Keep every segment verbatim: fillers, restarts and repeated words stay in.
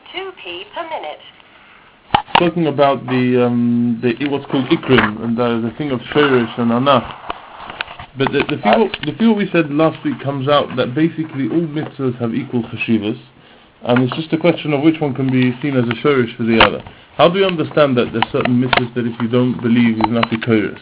two p per minute. Talking about the um, the what's called ikrim and the, the thing of shirish and anaf. But the, the feel the feel we said last week comes out that basically all mitzvahs have equal chashivas, and it's just a question of which one can be seen as a shirish for the other. How do you understand that there's certain mitzvahs that if you don't believe is not ikoros?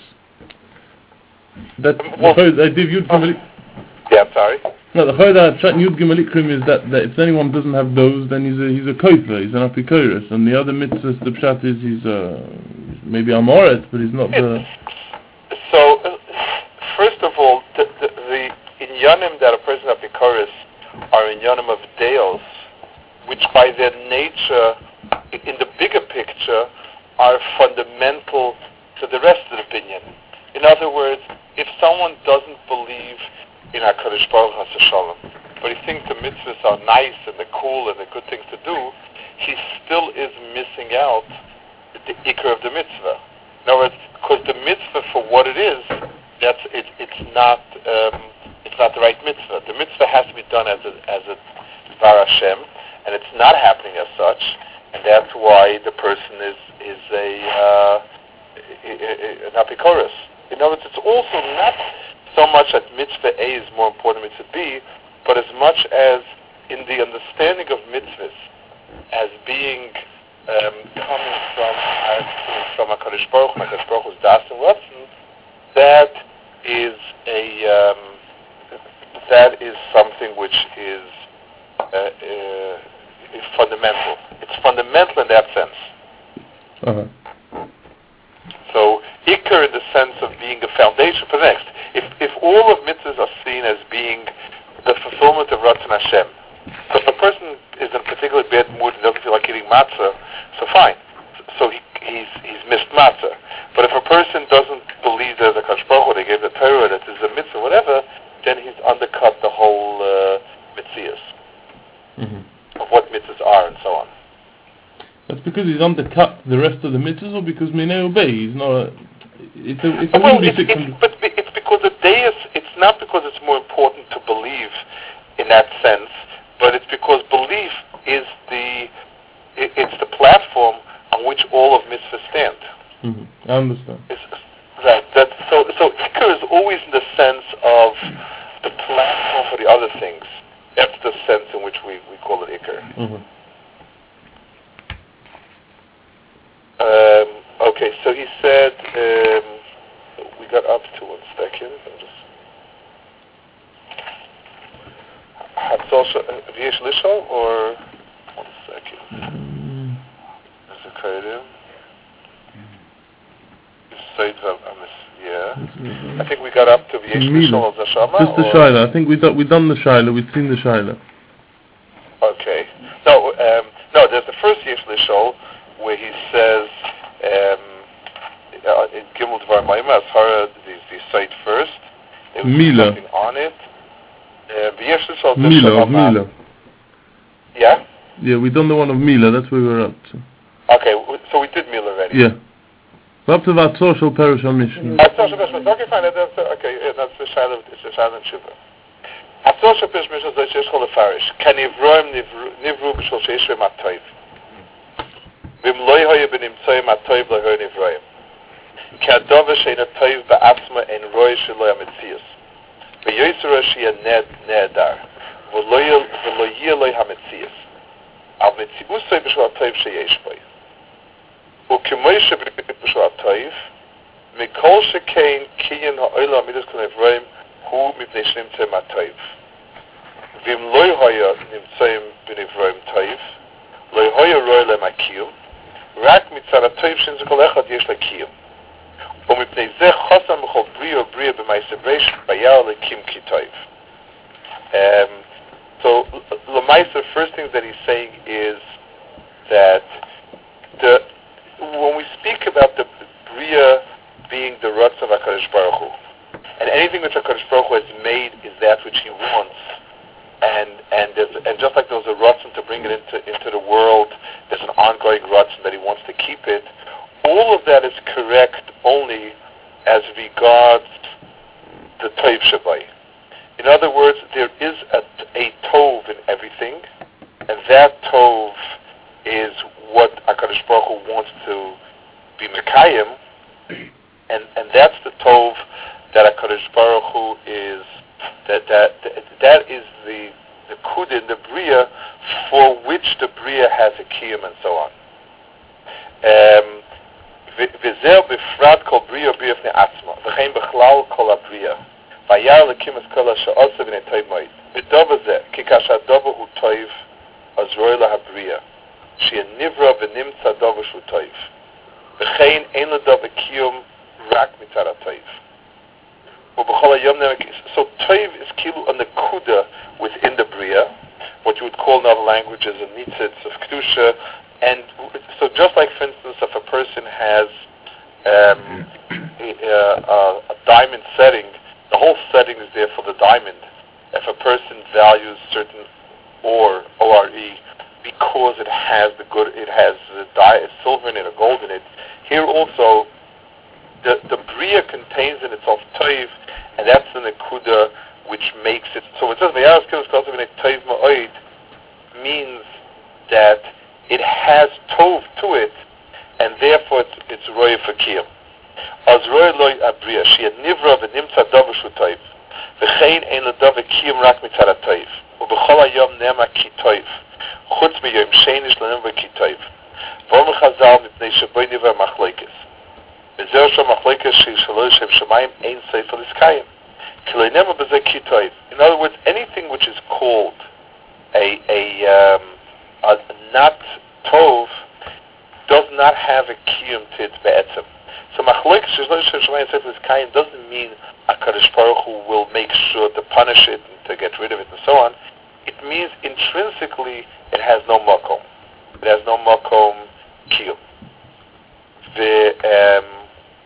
That well, the I did Yud Gimel. Yeah, I'm sorry. No, the Chodah Chat Yud Gimel Ikrim is that, that if anyone doesn't have those, then he's a he's a kofer, he's an apikoros, and the other mitzvahs, the pshat is he's uh, maybe amoret, but he's not the. So, uh, first of all, the, the, the inyanim that a person apikoros are inyanim of deos, which by their nature, in the bigger picture, are fundamental to the rest of the opinion. In other words, if someone doesn't believe in HaKadosh Baruch Hu Shalom, but he thinks the mitzvahs are nice and they're cool and they're good things to do, he still is missing out the ikar of the mitzvah. In other words, because the mitzvah for what it is, that's it, it's not um, it's not the right mitzvah. The mitzvah has to be done as a as a Dvar Hashem, and it's not happening as such, and that's why the person is is a uh, an apikoros. In other words, it's also not so much that mitzvah A is more important than mitzvah B, but as much as in the understanding of mitzvahs as being um, coming from uh, from HaKadosh Baruch Hu, HaKadosh Baruch Hu's Das and Ratzon, that is a um, that is something which is uh, uh, fundamental. It's fundamental in that sense. Uh-huh. So, ikar in the sense of being a foundation for the next. If if all of mitzvahs are seen as being the fulfillment of Ratzon Hashem, so if a person is in a particularly bad mood and doesn't feel like eating matzah, so fine. So he, he's he's missed matzah. But if a person doesn't believe there's a Kadosh Baruch Hu, they gave the Torah, that there's a mitzvah, whatever, then he's undercut the whole uh, mitzvahs, mm-hmm. of what mitzvahs are and so on. That's because he's undercut the rest of the mitzvahs, or because Minei Obey, he's not a... It's a, it's a well, it's, it's, but it's because the deus, it's not because it's more important to believe in that sense, but it's because belief is the, it, it's the platform on which all of mitzvahs stand. Mm-hmm. I understand. It's, right. That, so, so ikar is always in the sense of the platform for the other things. That's the sense in which we, we call it ikar. Mm-hmm. Um, okay, so he said, um, we got up to one second. I'm just... V'yesh Lishol, or... One second. Is it Kaidim? Yeah. I think we got up to V'yesh Lishol Zashama. Just the Shaila. I think we've done, we done the Shaila. We've seen the Shaila. Okay. No, um, no, there's the first V'yesh Lishol, where he says, um, uh, in Gimel Dvar Ma'ima, Ashara, the, the site first, there was Mila. something on it. Uh, Mila, of Mila. Yeah? Yeah, we done the one of Mila, that's where we were up to. Okay, w- so we did Mila already. Yeah. We're up to that social Perishal Mission. Atzor Shal Perishal, okay, fine, that's, uh, okay, yeah, that's the Shaila, it's the Shaila and Shuvah. Atzor Shal Perishal Mission, Zay Shesh Chol Lefarish, Kan Yivroim Nivru B'Shol Sheish V'Mat Toiv. Vim loy hoye b'nimtzoyim atoyv loy nivroyim. Ki adova she'en atoyv ba'atzma en roy she'lo hametzius. V'yoyzera she'en nehedar. V'lo yeh loy hametzius. Al metziusoy b'shul atoyv she'yesh boy. U'kimoy she'b'shul atoyv, mikol she'kein kiyin ha'oyla amidus kol nivroyim hu mipnei she'nimtzoyim atoyv. Vim loy hoye nimtzoyim b'nivroyim toyv, loy hoye roy le'makiyum, רק מצד הטוב שאין זה כל אחד יש לקיום. ומפני זה חוסר מכל בריאה ובריאה במעשה בראשית ביער לקים כי טוב. Um, so, Lamaisa, the first thing that he's saying is that the when we speak about the Bria being the Ratzon of HaKadosh Baruch Hu, and anything which HaKadosh Baruch Hu has made is that which he wants, and and there's, and just like there was a Ratzon to bring it into into the world, there's an ongoing Ratzon that he wants to keep it. All of that is correct only as regards the Tov Shabai. In other words, there is a, a Tov in everything, and that Tov which the Bria has a kiyum and so on. Um, V'zeh b'frad kol Bria Bria fnei atzma, v'chein b'chlal kol ha-Bria, v'yar l'kim es kol ha-she'osa v'nei toiv moed. V'dova zeh, ki kash ha-dova hu toiv, az roi la ha-Bria, she'e nivra v'nimtza dova shu toiv. V'chein ein l'dova kiyum rak mitzad ha-toiv. So toiv is kilu on the kuda within the Bria, what you would call in other languages a nitzitz of kedusha, and so just like, for instance, if a person has um, a, a, a diamond setting, the whole setting is there for the diamond. If a person values certain ore, O R E, because it has the good, it has the di- silver in it or gold in it. Here also, the the Bria contains in itself toiv, and that's the nekuda which makes it. So it says v'yaras kimus kol toiv toiv ma'oid means that it has tov to it, and therefore it's, it's roya for kiyum. Az roya loy abria she nivra v'nimtza davar shu toiv v'chein ein l'davar kiyum rak mitzad toiv u'b'chol hayom nema ki toiv chutz miyom sheinish l'nimra ki toiv v'omer chazal mipnei sheboi nivra machloikes v'zer shom machloikes she shaloy shem shemayim ein sefer liskayim ki loy nema b'zeh ki toiv. In other words, anything which is called a a um, a not tov does not have a kiyum to its be'etzem. So machloikes shelo shem shemayim sefer liskayim doesn't mean HaKadosh Baruch Hu will make sure to punish it and to get rid of it and so on. It means intrinsically it has no makom. It has no makom kiyum. The um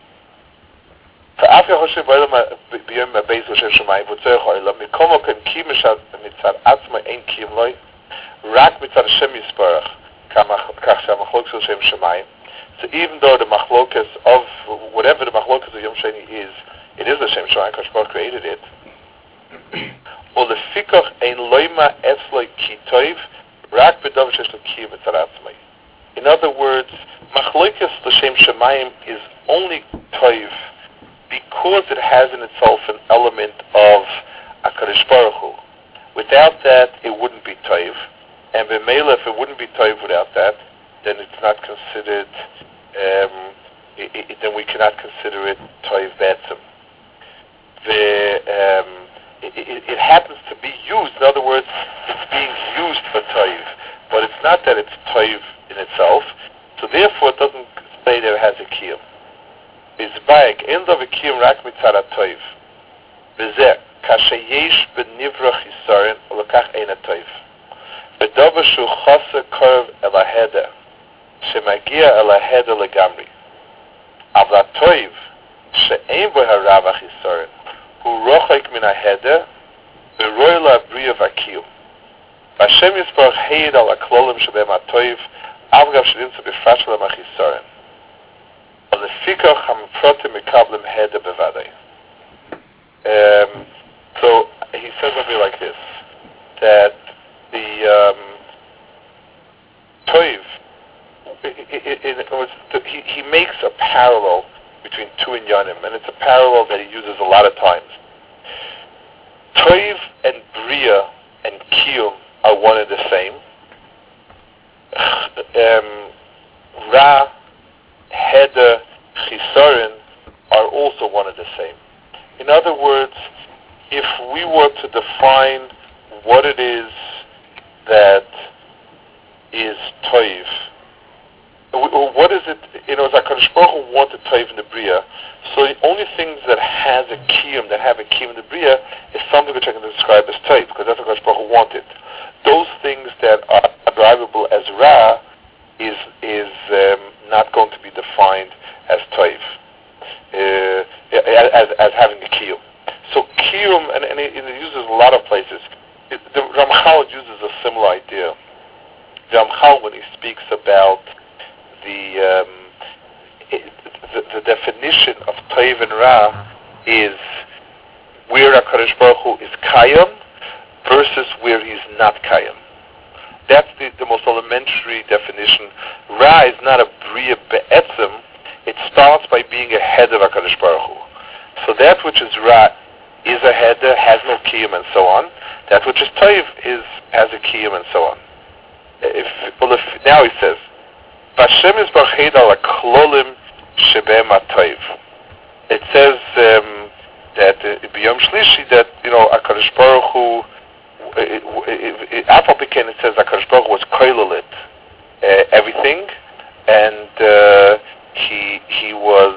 فأף יחושב בעולם ביום הבייס של שמיים וצריך העולם מכל מקום כי מצד עצמה אין קיום לוי רק מצד השם יסברך כך שהמחלוקת של שם שמיים. So even though the machlokas of whatever the machlokas of Yom Sheni is, it is the Shem Shemayim, because God created it. Or the fikach ein loima etzloi ki toiv rak b'davar shesh lo kiyum mitzad atzmai. In other words, machlokas l'shem Shemayim is only toiv because it has in itself an element of HaKadosh Baruch Hu. Without that, it wouldn't be toiv. And b'meila, if it wouldn't be toiv without that, then it's not considered, um, it, it, then we cannot consider it toiv be'etzem. The, um, it, it, it happens to be used, in other words, it's being used for toiv, but it's not that it's toiv in itself, so therefore it doesn't say that it has a kiyum. Izbayik, end of a kiyum rak mitzad ha-toiv. V'zeh, kasha yesh b'nivra chisarin, ulakach ein ha-toiv. V'dover shu chasa korv el ha-heder, shemagia el ha-heder legamri. Av ha-toiv, she'ein bo harav ha-chisarin, hu rochek min ha-heder, v'roi la bria v'akiyum. V'Hashem yisparach heid al ha-klolim shebem ha-toiv, avgav shedinza b'frat shalem ha-chisarin. Um, so he says something like this, that the um, toiv, it, it, it, it, he, he makes a parallel between two inyanim, and it's a parallel that he uses a lot of times. Toiv and bria and kiyum are one and the same. Um, Ra, Heder, Chisarin are also one and the same. In other words, if we were to define what it is that is toiv, or what is it, you know, HaKadosh Baruch Hu wanted toiv in the bria, so the only things that has a kiyum, that have a kiyum in the bria, is something which I can describe as toiv, because that's what HaKadosh Baruch Hu wanted. Those things that are drivable as ra is is um, not going to be defined as toiv, uh, as, as having a kiyum. So kiyum, and, and it, it uses a lot of places. It, the Ramchal uses a similar idea. The Ramchal, when he speaks about the, um, it, the the definition of toiv and ra, is where HaKadosh Baruch Hu is kayam versus where he's not kayam. That's the, the most elementary definition. Ra is not a bria be'etzem. It starts by being a head of HaKadosh Baruch Hu. So that which is Ra is a header, has no kiyum and so on. That which is toiv is has a kiyum and so on. if, well, if, now he says, Vashem is barched ala klolim shebem atoiv. It says um, that uh, b'yom shlishi that you know HaKadosh Baruch Hu, Afal Piken it says HaKadosh Baruch Hu was koilelit uh, everything, and uh, he he was.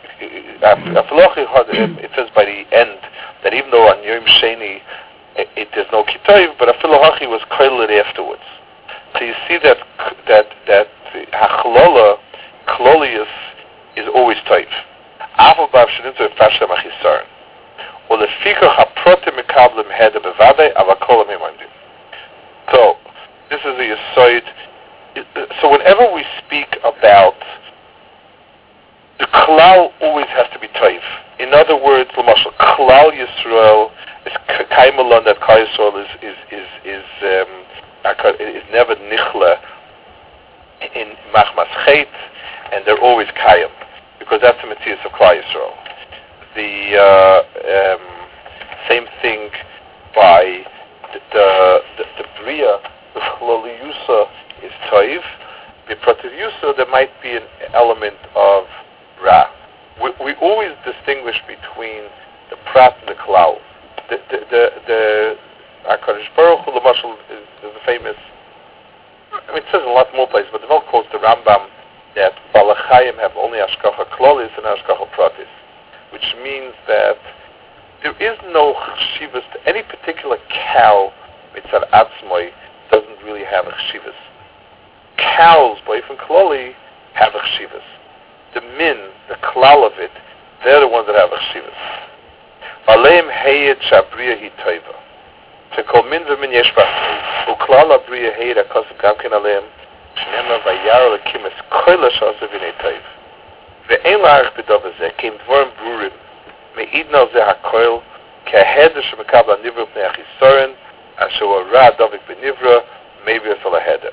It says by the end that even though on Yom Sheni it, it there's no kitoiv, but Afilohachi was koilelit afterwards. So you see that that that hachlola klolius is always toiv. Afal bav shenitzu fashem achisarn. Or the fikach haprotim mekablim heda bevade avakolam imandim. So this is the aside. So whenever we speak about the klal, always has to be toiv. In other words, l'mashal klal Yisrael is kaimalon that Klal Yisrael is is is is um, is never nichla in machmas chet, and they're always kayam because that's the mitzvah of Klal Yisrael. The uh, um, same thing by the the, the, the bria, the chloliyusa is toiv. The prativiyusa, there might be an element of ra. We, we always distinguish between the prat and the klal. The the the, the HaKadosh Baruch Hu l'mashal is, is the famous. I mean, it says in a lot more places, but the Vel quotes the Rambam that balachayim have only hashkacha klolis and hashkacha pratis, which means that there is no chshivas to any particular cow. Mitzad atzmoi doesn't really have a chshivas. Cows, boifin kloli, have a chshivas. The min, the klal of it, they're the ones that have a chshivas. Aleim heyed shabriya hi toiva. Shekol min v'min yesh b'achri. Uklal abriya heyed akosem gamken aleim. Shnema vayar lekim es koila shasa v'nei toiv. Ve'en la'arich b'dov hazeh, kim dvorim brurim, me'idna al zeh ha'koil, ke'ahed shemekabla nivra b'nei achisoren, asher wa'ra dovik b'nivra, maybe it's al aheder.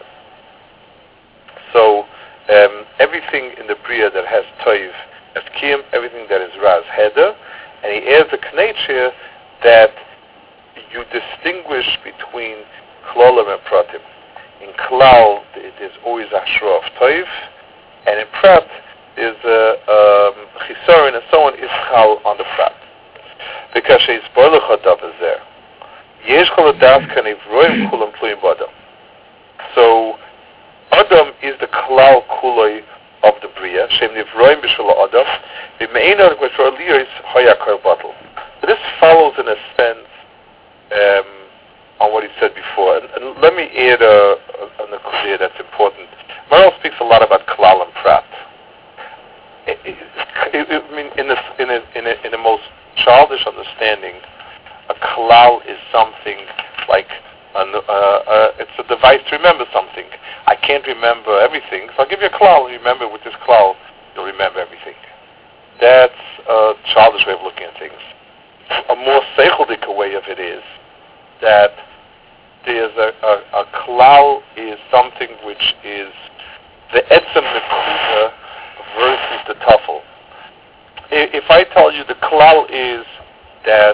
So, um, everything in the Bria that has toiv as kiyum, everything that is raz heder, and he adds a knetch here that you distinguish between klolim and pratim. In klal, there's always a shro of toiv, and in prat, there's a um, chisaron, and so on is chal on the prat. Because she's boilach hadav is there. Yesh chol hadav kan ivroim kulam tluyim b'adam. So, Adam is the klal kuloi of the bria. Shem nivroim b'shul Adam. V'me'ena g'meshor liyos hayakar batel. This follows in a sense um, on what he said before. And, and let me add a, a, a nekudah that's important. Maral speaks a lot about klal and prat. It, it, it, it, I mean, in the in a, in a, in the most childish understanding, a klal is something like an, uh, uh, it's a device to remember something. I can't remember everything, so I'll give you a klal. Remember with this klal, you'll remember everything. That's a childish way of looking at things. A more seichelic way of it is that there's a, a, a klal is something which is the etzem nekuda versus the tuffle. If I tell you the klal is that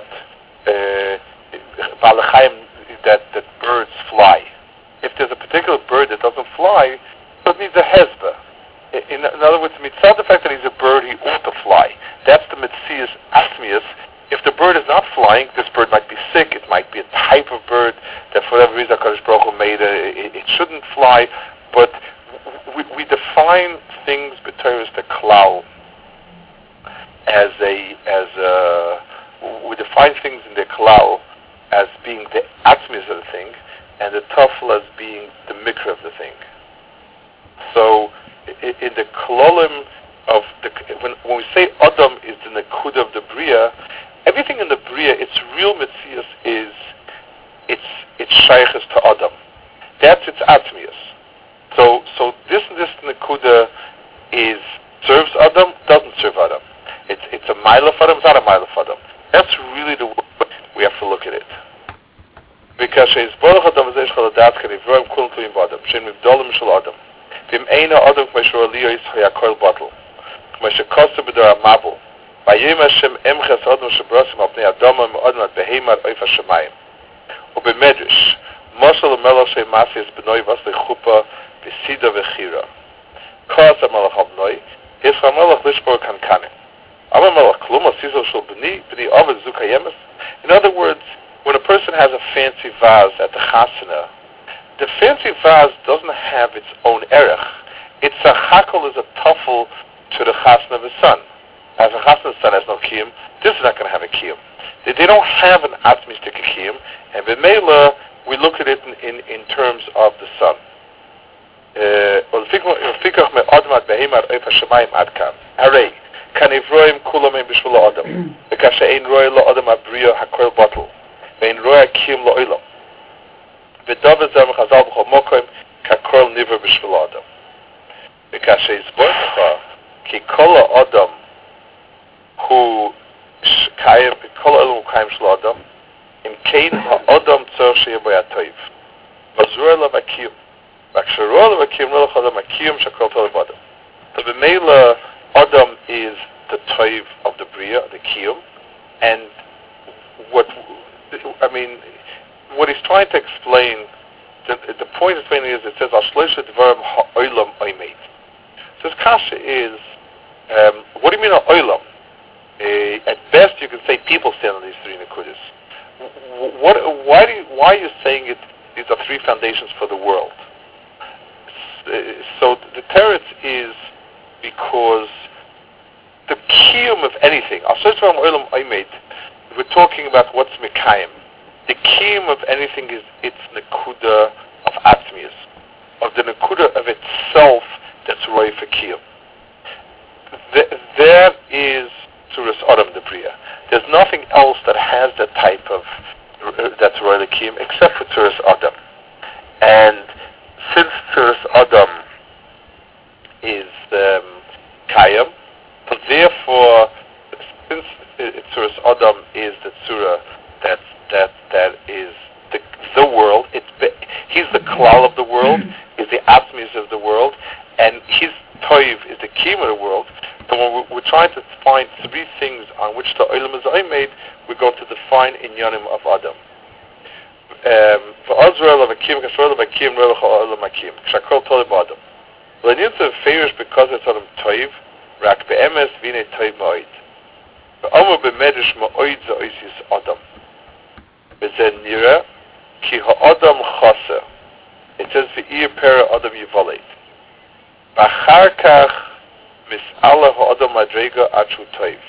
balachayim, uh, that that birds fly. If there's a particular bird that doesn't fly, so it needs a hezbah. In, in other words, mitzvah the fact that he's a bird, he ought to fly. That's the mitzias atmias. If the bird is not flying, this bird might be sick. It might be a type of bird that for whatever reason HaKadosh Baruch Hu made it, it shouldn't fly. But we, we define things b'Torah the klal as a as a we define things in the klal as being the atmias of the thing, and the tafel as being the mikra of the thing. So, in the klolim of the when, when we say Adam is the nekuda of the bria, everything in the bria, its real mitzias is its its shaykhs to Adam. That's its atmias. So, so this and this nekuda is serves Adam, doesn't serve Adam. It's it's a mile of Adam, it's not a mile of Adam. That's really the way we have to look at it. Because she's boilach Adam v'zeh shchal adat kan ivroim kulam tluyim b'Adam. Shem mivdolim shel Adam. V'im eina Adam k'meshor aliyos hayakol batel. K'meshe kosa b'dor amabel. Vayim Hashem emches Adam shebrasim al pnei Adam and Adam at behemar oif hashemayim. U'bemedrash Moshel Melech Shei Masis B'noi Vas Lechupa V'Sida V'Chira. Kos HaMelech Avnoi, Is HaMelech Lishbor Kankanim. Ama Melech Klum Asizo Shel B'ni, B'ni Ovid Zukayemes. In other words, when a person has a fancy vase at the chasana, the fancy vase doesn't have its own erech. It's a chakol, is a tuffle to the chasana of his son. As a chasana's son has no kiyum, this is not going to have a kiyum. They, they don't have an atmistic kiyum, and b'meila, we look at it in, in, in terms of the son. ולפיכך מאדמת בהמה עד השמיים עד כאן. הרי כנברואים כולם הם בשביל האדם, וכאשר אין רואה לאדם הבריאה הכל בטל, ואין רואה הקיום לעולם. ודבר זה מחז"ל בכל מקום ככל נברא בשביל האדם. וכאשר הסבור לך כי כל האדם הוא קיים, כל העולם הוא קיים של האדם, אם כן האדם צריך שיהיה בו הטוב. וזרוע אליו הקיום. וכשרואה אליו הקיום, לא לך אדם הקיום שהכל טוב באדם. ובמילא Adam is the toiv of the bria, the kiyum, and what I mean, what he's trying to explain, the, the point he's explaining is it says Ashleisha Dvarim Ha'olam Oimed. So his kasha is, um, what do you mean Ha'olam? Uh, at best, you can say people stand on these three nekudas. What? Why do you, why are you saying it? These are three foundations for the world. So the teretz is because the kiyum of anything, we're talking about what's mekayim. The kiyum of anything is its nekuda of atmius, of the nekuda of itself that's roy for kiyum. Th- there is Tzuras Adam the Bria. There's nothing else that has that type of, uh, that's roy the kiyum except for Tzuras Adam. And since Tzuras Adam is um, Kayam, so therefore, since Tzuras Adam is the Tzura that that that is the the world, it's he's the klal of the world, is the atmis of the world, and his toiv is the kiyum of the world. So when we're, we're trying to find three things on which the olam is made, we're going to define inyanim of Adam. For Azrael of a kiyum, Kasrael of a kiyum, Relach olam a kiyum, Kshakol tolib Adam. Well, I need to favors because it's Adam toiv. Rak be'emes v'nei toiv ma'oid. Ve'omer b'medrish ma'oid za'oisis Adam. V'zeh nira ki ha'adam chasa. It says v'ir pera Adam yivoleit. V'achar kach mis'ala ha'adam madrega achu toiv.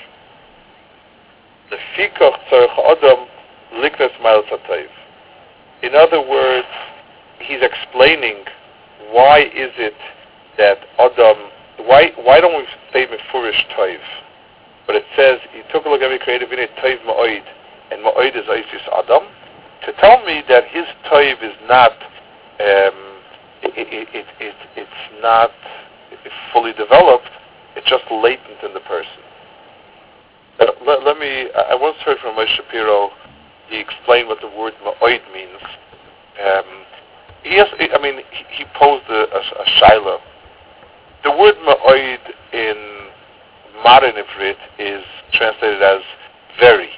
Lefikach tzarech ha'adam liknes ma'al toiv. In other words, he's explaining why is it that Adam, why why don't we say Mefurish Toiv? But it says, he took a look at me, created in it Toiv Ma'oid, and Ma'oid is Isis Adam, to tell me that his Toiv is not, um, it, it, it, it, it's not fully developed, it's just latent in the person. Uh, let, let me, I once heard from Moshe Shapiro, he explained what the word Ma'oid means. Um, he has, I mean, he, he posed a, a, a shaila. The word ma'oid in modern Ivrit is translated as very.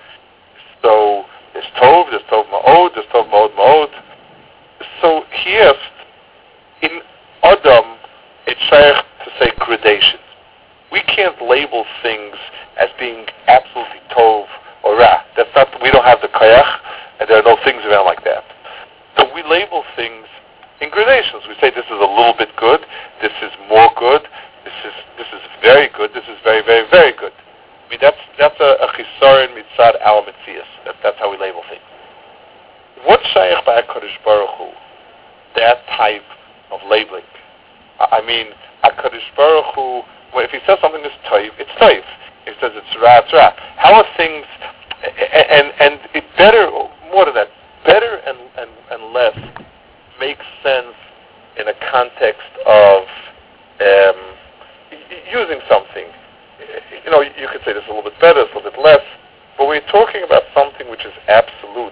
So there's tov, there's tov ma'od, there's tov ma'od ma'od. So he asked, in Adam, it's shaykh to say gradations. We can't label things as being absolutely tov or ra. That's not, we don't have the kayach, and there are no things around like that. So we label things in gradations. We say this is a little bit good, this is more good, this is this is very good, this is very, very, very good. I mean, that's that's a, a chisaron mitzad our mitzias. That, that's how we label things. What shaykh by HaKadosh Baruch Hu, that type of labeling? I mean, HaKadosh Baruch Hu, well, if he says something is toiv, it's toiv. If he says it's ra, it's ra. How are things, and, and it better, more than that, better and, and, and less makes sense in a context of um, using something. You know, you could say this a little bit better, it's a little bit less, but we're talking about something which is absolute.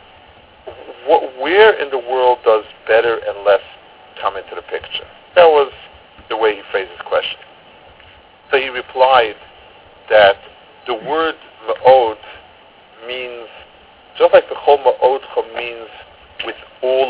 What, where in the world does better and less come into the picture? That was the way he phrased his question. So he replied that the word ma'od means, just like the chol ma'odcha means with all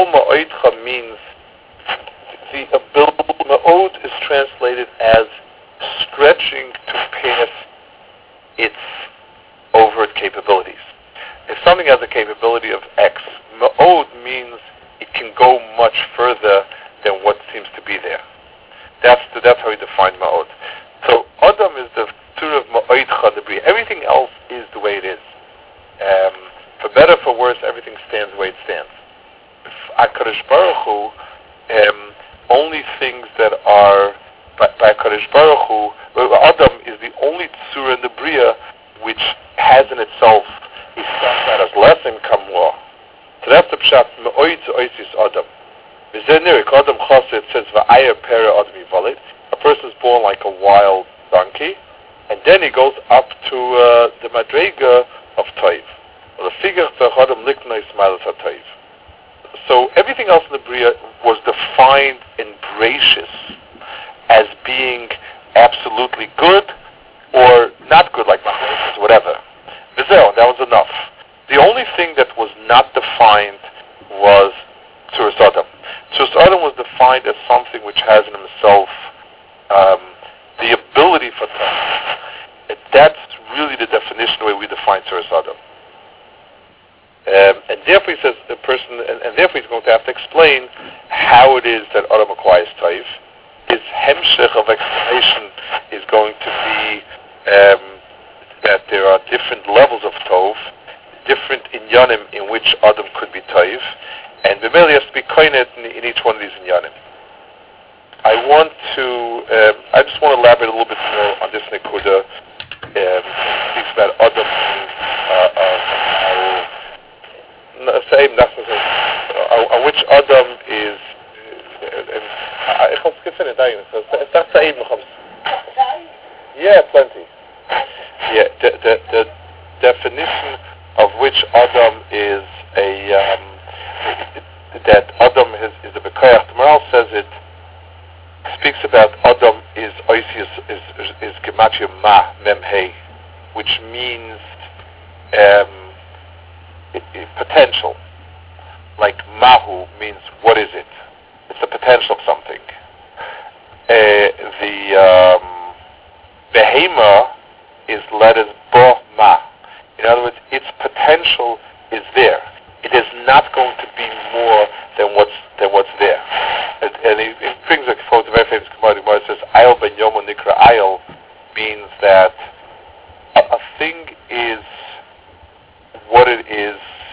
ma'odcha means the ability. Ma'od is translated as stretching to pass its overt capabilities. If something has a capability of X, ma'od means it can go much further than what seems to be there. That's the, that's how we define ma'od. So Adam is the Tur of ma'odcha, the bria. Everything else is the way it is. Um, for better, for worse, everything stands the way it stands. HaKadosh Baruch Hu, um, only things that are by, by HaKadosh Baruch Hu, Adam is the only Tzura in the bria which has in itself a stuff that has less income law. So that's the pshat. Me'oid oisis Adam. V'zenirik Adam Chassid says v'ayah pera Adam yivalid. A person is born like a wild donkey, and then he goes up to uh, the madrega of Toiv. Or the figure of Adam liknoi smilas ha-Toiv. So everything else in the bria was defined in Bereshis as being absolutely good or not good, like Machlokes, whatever. Vizel, that was enough. The only thing that was not defined was Tzuras Adam. Tzuras Adam was defined as something which has in himself um, the ability for time. That's really the definition, the way we define Tzuras Adam. Um, and therefore he says the person, and, and therefore he's going to have to explain how it is that Adam acquires Toiv. His hemshech of explanation is going to be um, that there are different levels of Tov, different inyanim in which Adam could be Toiv, and Bimeli has to be koinet in, in each one of these inyanim. I want to, um, I just want to elaborate a little bit more on this nekuda. Um, speaks about Adam, uh, uh, same, that's the same. Uh, on which Adam is, I can't skip it, that's the Eid. Yeah, plenty. Yeah, the, the, the definition of which Adam is a, um, that Adam is, is a Bekoyach. The Maral says it, speaks about Adam is Oisius, is, is, is Gematria Ma, Memhei, which means, um, It, it, potential. Like Mahu means what is it? It's the potential of something. Uh, the um, Behema is letters Bo Ma. In other words, its potential is there. It is not going to be more than what's than what's there. And, and it, it brings a quote, a very famous commodity where it says Ayel ben Yomo Nikra Ayel means that a, a thing is what it is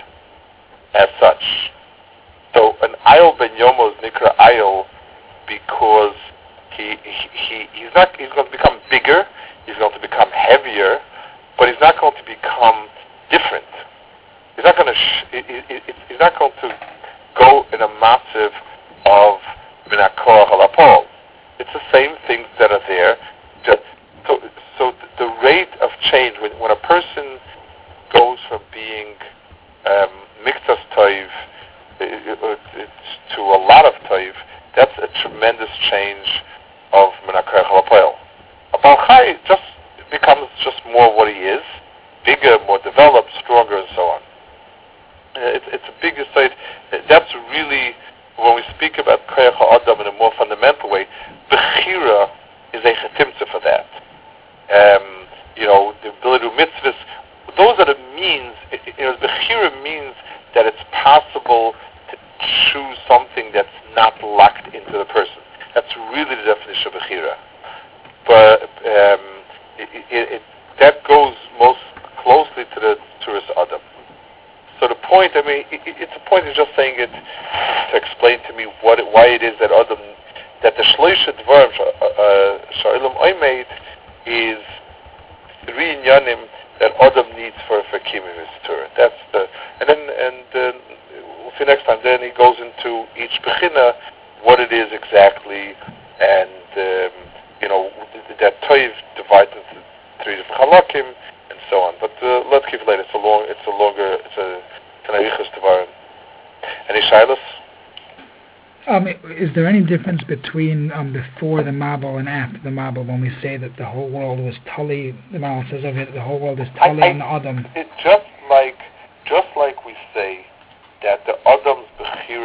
as such. So an Ayel ben Yomo is Nikra Ayel because he, he, he he's not he's going to become bigger, he's going to become heavier, but he's not going to become different. He's not going to sh- he, he, he's not going to go in a massive of Minakor Halapol. It's the same things that are there. Just, so so the rate of change when when a person goes from being um, Miktas Toiv to a lot of Toiv, that's a tremendous change of Menakar Chalapoel. A Baal Chai just becomes just more what he is, bigger, more developed, stronger, and so on. Uh, it's, it's a big side. That's really, when we speak about Koyach HaAdam in a more fundamental way, Bechira is a chetimtza for that. Um, you know, the ability to mitzvahs, those are the means. You know, Bechira means that it's possible to choose something that's not locked into the person. That's really the definition of Bechira. But um, it, it, it, that goes most closely to the Tzuras Adam. So the point, I mean, it, it's a point of just saying it to explain to me what it, why it is that Adam, that the Shloisha Dvarim Sha'ilam Oimeid is three inyanim that Adam needs for for Kimim his Torah. That's the and then and uh, we'll see next time. Then he goes into each bechina what it is exactly, and um, you know that Toiv divides into three different halakim and so on. But uh, let's keep it later. It's a long, it's a longer, it's a it's an arichas Dvarim. Any shilas? Um, is there any difference between um, before the Mabul and after the Mabul when we say that the whole world was Tully? The Mabul says of it, the whole world is Tully and Adam. It's just like, just like we say that the Adam's Bechira was limited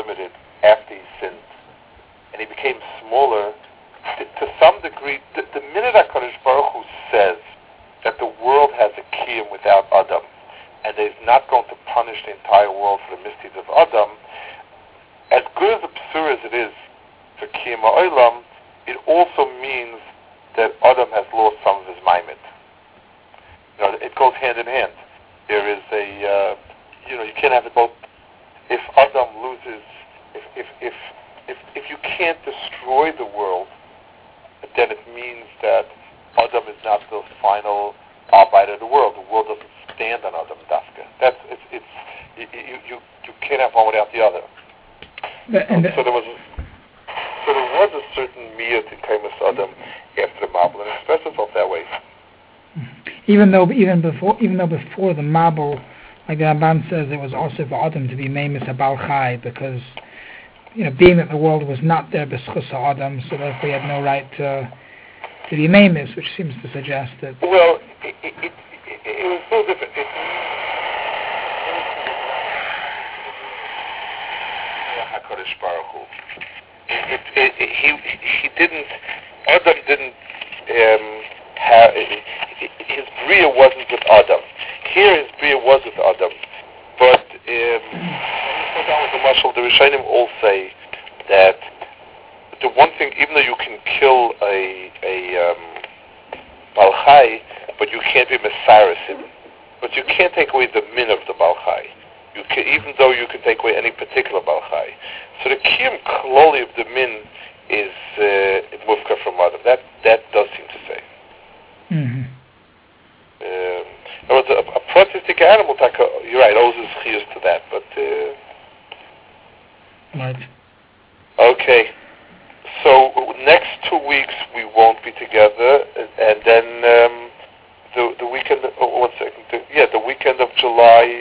limited after he sinned, and he became smaller. To, to some degree, the, the minute HaKadosh Baruch Hu says that the world has a kiyum without Adam, and that he's not going to punish the entire world for the misdeeds of Adam, as good as absurd as it is for kiyum ha'olam, it also means that Adam has lost some of his maimed. You know, it goes hand in hand. There is a, uh, you know, you can't have it both. If Adam loses, if if if if, if you can't destroy the world, then it means that Adam is not the final arbiter of the world. The world doesn't stand on Adam Dafka. That's it's it's you you you can't have one without the other. But, and so, so there was so there was a certain miyut in Kaimas Adam after the Mabul, and it expressed itself that way. Even though even before even though before the Mabul, like the Ramban says, it was also for Adam to be Meimus Abal Chai, because you know, being that the world was not there b'schus Adam, so therefore he had no right to to be Meimus, which seems to suggest that. Well, it, it, it, it, it was so different. It, HaKadosh Baruch Hu. It, it, it, he he didn't. Adam didn't um, have his bria wasn't with Adam. Here his bria was with Adam, but. Um, That was the mashal. The Rishonim all say that the one thing, even though you can kill a a um, Baal Chai, but you can't be Mesiris, but you can't take away the min of the Baal Chai. You can, even though you can take away any particular Baal Chai. So the kiyum kloli of the min is uh, mufka from Adam. That that does seem to say. Mm-hmm. Um, there was a, a protestic animal. You're right. Owes his chiyus to that, but. Uh, Right. Okay. So next two weeks we won't be together, and then um, the the weekend. Oh, one second. The, yeah, the weekend of July